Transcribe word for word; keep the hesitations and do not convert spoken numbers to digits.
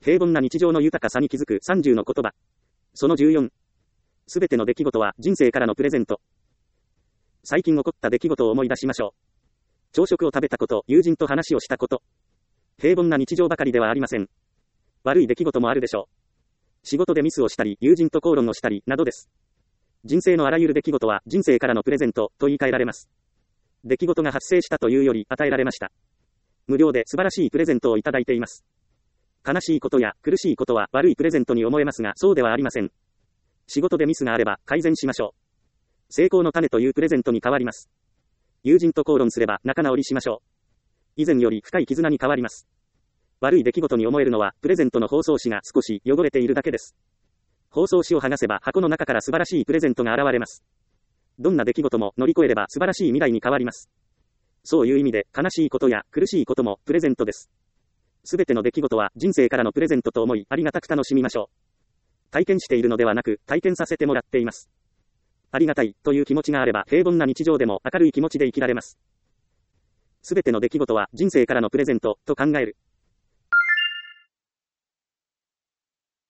平凡な日常の豊かさに気づくさんじゅうの言葉。そのじゅうよん。すべての出来事は人生からのプレゼント。最近起こった出来事を思い出しましょう。朝食を食べたこと、友人と話をしたこと。平凡な日常ばかりではありません。悪い出来事もあるでしょう。仕事でミスをしたり、友人と口論をしたり、などです。人生のあらゆる出来事は人生からのプレゼントと言い換えられます。出来事が発生したというより与えられました。無料で素晴らしいプレゼントをいただいています。悲しいことや苦しいことは悪いプレゼントに思えますが、そうではありません。仕事でミスがあれば改善しましょう。成功の種というプレゼントに変わります。友人と口論すれば仲直りしましょう。以前より深い絆に変わります。悪い出来事に思えるのはプレゼントの包装紙が少し汚れているだけです。包装紙を剥がせば箱の中から素晴らしいプレゼントが現れます。どんな出来事も乗り越えれば素晴らしい未来に変わります。そういう意味で悲しいことや苦しいこともプレゼントです。すべての出来事は人生からのプレゼントと思いありがたく楽しみましょう。体験しているのではなく体験させてもらっています。ありがたいという気持ちがあれば平凡な日常でも明るい気持ちで生きられます。すべての出来事は人生からのプレゼントと考える。